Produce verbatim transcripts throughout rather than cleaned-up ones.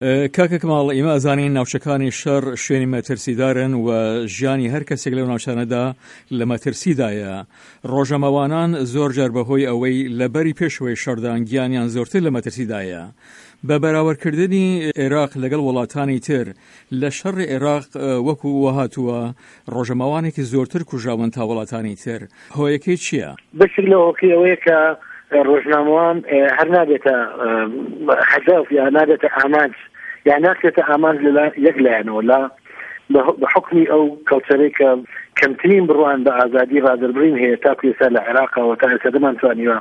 کاکە کەماڵ ئێمە ئەزانین ناوچەکانی شەڕ شوێنی مەترسیدارن و ژیانی هەر کەسێک لەو ناوچانەدا لە مەترسیدایە. ڕۆژەمەوانان زۆر جار بەهۆی ئەوەی لەبەری پێشەوەی شەڕدان گیانیان زۆرتر لە مەترسیدایە. بە بەراوردکردنی عێراق لەگەڵ وڵاتانی تر لە شەڕی عێراق وەکو وەهاتووە ڕۆژەمەوانێکی زۆرتر کوژاون تا وڵاتانی تر. هۆیەکەی چییە؟ بەشێک لە هۆکەی ئەوەیە کە ڕۆژنامەوان هەر نابێتە هەدەف یا نابێتە ئامانج یا ناکرێتە ئامانج یەک لایەنەوە لا بە حکمی ئەو کەڵچەرەی کە کەمترین بڕوان بە ئازادی ڕادەربڕین هەیە تاکو ئێستا لە عێراقەوە تا ئێستا دەمانتوانیوە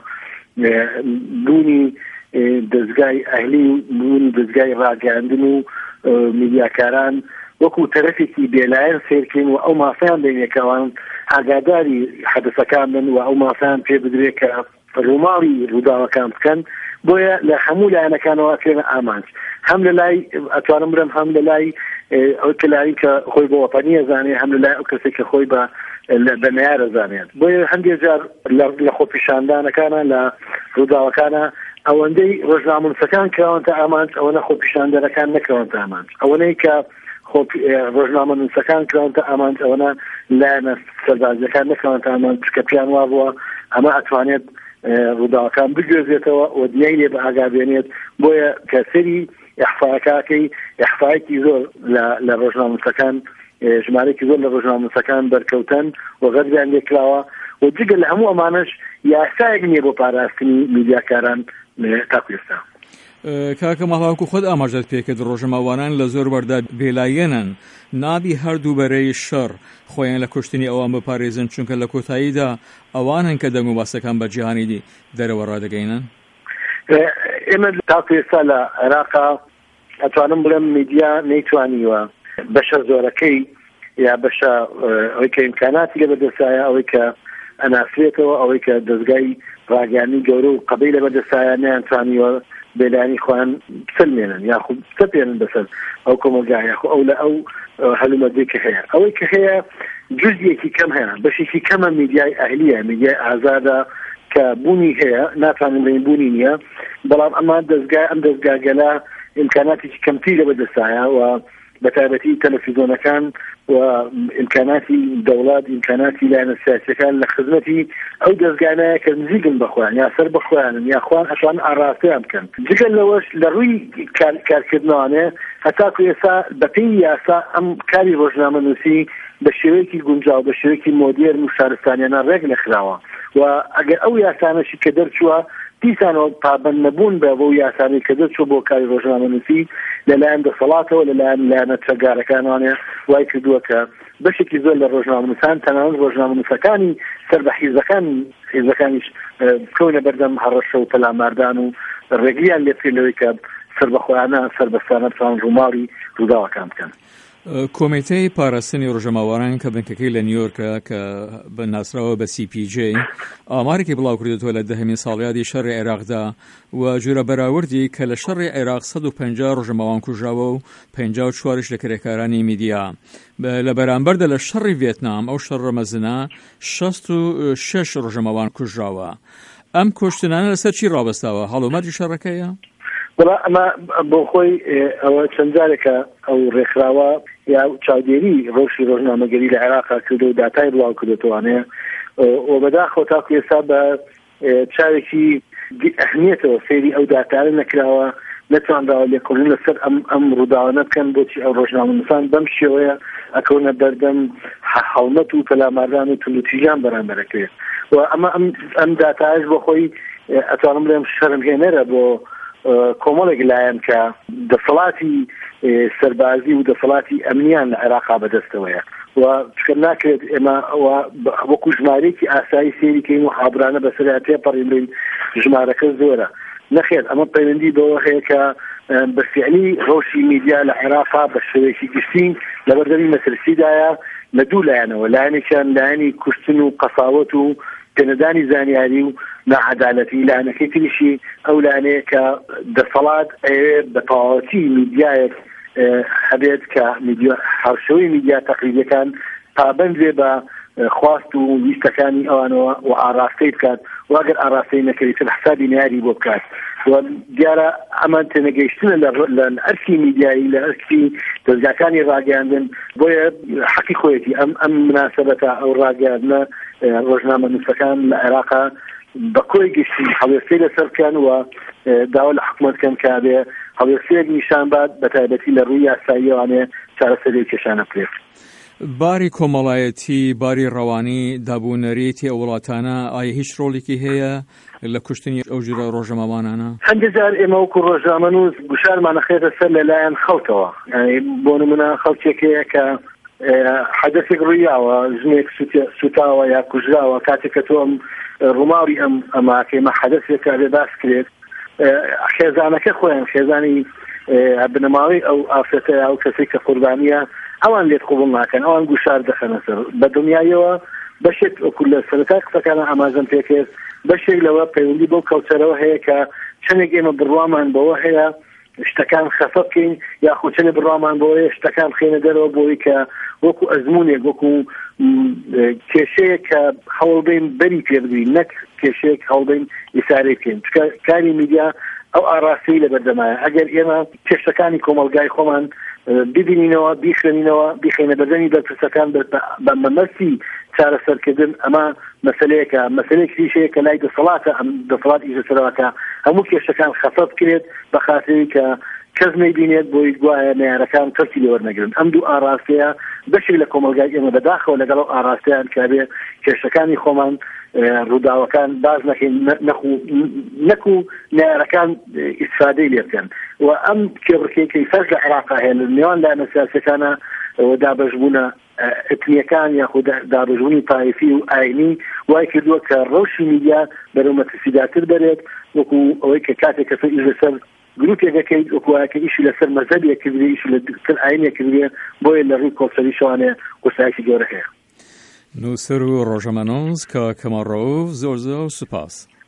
بوونی دەستگای ئەهلی و بوونی دەستگای ڕاگەاندن و میدیاکاران وەکو تەرەفێکی بێلایەن سێرکەین و ئەو مافیان بینێکەوان ئاگاداری حەدەسەکان بن و ئەو مافیان پێ بدرێت کە ڕووماڵی ڕووداوەکان بکەن بۆیە لە هەموو لایەنەکانەوە کێنە ئامانج هەم لە لای ئەتوانم برم هەم لە لای ئەو کلایی کە خۆی بە وەپەنی ئەزانێ هەم لە لای ئەو کەسێک کە خۆی بە بە نەیار ئەزانێت بۆیە هەندێک جار لە خۆپیشاندانەکانە لە ڕووداوەکانە ئەوەندەی ڕۆژنامەنووسەکان کراونتە ئامانج ئەوەنە خۆپیشاندەرەکان نەکراونتە ئامانج ئەوەنەی کە ڕۆژنامەنووسەکان کراونتە ئامانج ئەوەنە لایەنە سەربازیەکان نەکراونتە ئامانج کە پیان وا بووە ئەمە ئەتوانێت ڕووداوەکان بگوێزێتەوە و دیای لێ بە ئاگابێنێت بۆیە کەسەری ئەحفاکاکەی ئەحفایەکی زۆر لە ڕۆژنامەنووسەکان ژمارەیەکی زۆر لە ڕۆژنامەنووسەکان بەرکەوتن و غەربیان لێکراوە و جگە لە هەموو ئەمانش یاسایەک نییە بۆ پاراستنی میدیاکاران تاکو ئێستا. کاکە ماڵاوکو خۆت ئاماژەت پێکرد ڕۆژەمەوانان لە زۆر وەردا بێلایەنن نابی هەردوو بەرەی شەڕ خۆیان لە کوشتنی ئەوان بپارێزن چونکە لە کۆتاییدا ئەوانن کە دەنگ و باسەکان بە جیهانی دەرەوە ڕادەگەینن. ئێمە تاکو ئێستا لە عێراقا ئەتوانم بڵێم میدیا نەیتوانیوە بەشە زۆرەکەی یا بەشە ئەوەی کە ئیمکاناتی لە بەدەستایە ئەوەی کە ئەناسرێتەوە ئەوەی کە دەستگای ڕاگەاندنی گەورە و قەبەی لە بەدەستایە نەیانتوانیوە بێلانی خۆیان بسلمێنن یاخود بتەپێنن بەسەر ئەو کۆمەلگا یاخو ئەو لە ئەو هەلومەردەی کە هەیە ئەوەی کە هەیە جزئێکی کەم هەیە بەشێکی کەمە میدیای ئەهلیە میدیای ئازادە کە بوونی هەیە ناتوانین بڵین بوونی نییە بەڵام ئەمە دەستگای ئەم دەستگاگەلە ئیمکاناتێکی کەمتری لە بەدەستایە و بەتایبەتی تەلەڤیزۆنەکان و ئیمکاناتی دەوڵات ئیمکاناتی لایەنە سیاسیەکان لە خزمەتی ئەو دەستگانەیە کە نزیکن بەخۆیان یا سەر بەخۆیانن یا خوان ئەتوان ئاڕاستیان بکەن جگەل لەوەش لە ڕووی کارکردنەوەنێ هەتاکو ئێستا بەپێی یاسا ئەم کاری ڕۆژنامەنووسی بە شێوەیەکی گونجاو بە شێوەیەکی مۆدێرن و شارستانیانە ڕێک نەخراوە و ئەگەر ئەو یاسانەشی کە دەرچووە دیسانەوە پابەند نەبوون بە بۆ یاسانی کە دەرچووە بۆ کاری ڕۆژنامەنووسی لەلایەن دەسەڵاتەوە لەلایەن لایەنە چەگارەکانوانێ وای کردووە کە بەشێکی زۆر لە ڕۆژنامەنووسان تەنانەت ڕۆژنامەنووسەکانی سەربەحیزەکان حیزەکانیش کەونە بەردەم هەڕەشە و پەلاماردان و ڕێگریان لێ بکرێنەوەی کە سەربەخۆیانە سەربەستانە بتوان ڕووماڵی ڕووداوەکان بکەن. کۆمیتەی پاراستنی ڕۆژەماوەران کە بنکەکەی لە نیویۆرکە کە بە ناسراوە بە سی پی جی ئامارێکی بڵاو کردێتەوە لە دەهەمین ساڵیادی شەڕی عێراقدا و جورە بەراوردی کە لە شەڕی عێراق سەد و پەنجا ڕۆژەماوان کوژراوە و پەنجا و چواریش لە کرێکارانی میدیا لە بەرامبەردا لە شەڕی ڤێتنام ئەو شەڕە مەزنە شەست و شەش ڕۆژەماوان کوژراوە. ئەم کوشتنانە لەسەر چی ڕابەستاوە هەڵومەرجی شەڕەکەیە؟ بەڵا ئەمە بۆ خۆی ئەوە چەند جارێکە ئەو ڕێکخراوە یا چاودێری ڕۆژی ڕۆژنامەگەری لە عێراقا کردو و داتای بڵاو کردێتوانەیە و بەداخۆ تاکو ئێستا بە چاوێکی ئەهمیەتەوە سێری ئەو داتارە نەکراوە نەتوانراوە لێکۆڵین لەسەر ئەم ڕووداوانە بکەن بۆچی ئەو ڕۆژنامەنووسان بەم شێوەیە ئەکەونە بەردەم هەڵمەت و پەلاماردان و توندوتیژان بەرامبەرەکەوێت و ئەمە ئەم داتایش بۆ خۆی ئەتوانم بڵێم شەرمهێنەرە بۆ کۆمەڵێک لایەن کە دەسەڵاتی سەربازی و دەسەڵاتی ئەمنیان لە عێراقا بەدەستەوەیە و چکە ناکرێت ئێمە وەکو ژمارەیەکی ئاسایی سێریکەین و حابرانە بەسەریان تێپەڕین ژمارەکە زۆرە نەخێت ئەمە پەیوەندی بەوە هەیە کە بەفعلی ڕۆژی میدیا لە عێراقا بە شێوەیەکی گشتین لە بەردەمی مەترسیدایە لە دوو لایەنەوە لایەنێکیان لایەنی کوشتن و قەساوەت و پێنەدانی زانیاری و ناعەدالەتی لایەنەکەی تریشی ئەو لایەنەیە کە دەسەڵات بە تەواوەتی میدیایەک هەبێت کە هەرشەوەی میدیا تەقلیدیەکان پابەند بێ بە خواست و ویستەکانی ئەوانەوە و ئاراستەی بکات و ئەگەر ئاراستەی نەکەوێت حسابی ناری بۆ بکات دیارە ئەمان تێنەگەیشتنە لە ئەرکی میدیایی لە ئەرکی دەستگاکانی ڕاگەاندن بۆیە حەقی خۆیەتی ئەم ئەم مناسبەتە ئەو ڕاگەاندنە ڕۆژنامە نووسەکان لە عێراقا بە کۆی گشتی هەڵوێستەی لەسەر بکەن و داوا لە حکوومەتکەن کابێ هەڵوێستەیەک نیشان بات بە تایبەتی لە ڕووی یاساییەوانێ چارەسەری کێشانە بکرێت. باری کۆمەڵایەتی، باری ڕەوانی، دابوونەریتی ئەو وڵاتانە ئایا هیچ ڕۆڵێکی هەیە لە کوشتنی ئەو جۆرە ڕۆژنامەوانانە؟ هەندێک جار ئێمە وەکو ڕۆژنامەنووس گوشارمانە خێتە سەر لەلایەن خەڵکەوە، بۆ نمونە خەڵکێکەیە کە حەدەثێک ڕوویاوە، ژنێک سوتاوە یا کوژراوە، کاتێک کە تۆ ئەم ڕووماوی ئەم ئەماکەمە حەدەثێک کە بێ باس کرێت، خێزانەکە خۆیان خێزانی بنەماوەی ئەو ئافرەتەیە ئەو کەسێک کە قوربانیە ئەوان لێت قوبڵ ناکەن، ئەوان گوشار دەخەنە سەر. بە دنیایەوە بەشێک وەکو لە سەرەتا قسەکانە ئاماژەم پێکرد، بەشێک لەوە پەیوەندی بۆ کەوتەرەوە هەیە کە چەندێک ئێمە بڕوامان بەوە هەیە شتەکان خەفە بکەین یاخود چەندێک بڕوامان بۆیە شتەکان خێنە دەرەوە بۆی کە وەکو ئەزمونێک وەکو کێشەیەک کە هەوڵبین بەری پێ بگرین، نەک کێشەیەک هەوڵبین ئیسارەی بکەین. کاری میدیا ئەو ئاراستەی لەبەردەمایە. ئەگەر ئێمە کێشەکانی کۆمەلگای خۆمان ببینینەوە، بیخێنینەوە، بیخێنە بەردەمی بەرپرسەکان بە مەمەرسی چارەسەرکردن، ئەمە مەسەلەیەکە مەسەلەیەک تریشەیە کە لای دەسەڵاتە، ئەم دەسەڵات ئیژەسەرەوەکە هەموو کێشەکان خەفە بکرێت بە خاتری کە کەس نەیبینێت بۆی گوایە نەیارەکان تەرکی لێوەرنەگرن. ئەم دوو ئاراستەیە بەشێک لە کۆمەلگای ئێمە بەداخەوە لەگەڵ ئەو ئاراستەیان کابێ کێشەکانی خۆمان ڕووداوەکان باز نەکەین، نەکو نەیارەکان ئیستفادەی لێ بکەن. و ئەم کێبڕکێکەی فەرق لە عێراقا هەیە لە نێوان لایەنە سیاسیەکانە دابەشبوونە ئەتنیەکان یاخود دابەشبوونی تایفی و ئاینی وای کردووە کە ڕەوشی میدیا بەرەو مەترسیداتر بەرێت، وەکو ئەوەی کە کاتێک کە ئیش لەسەر گروپێک دەکەیت وەکوواکە ئیشی لەسەر مەزەبێک کردێ، ئیشی لەسەر ئاینێک کردێ، بۆیە لە ڕووی کۆڵسەری شوانێ قورسایشی گەورە هەیە. نووسەر و ڕۆژەمەنۆز کە کەمەڕۆ زۆر زۆر سوپاس.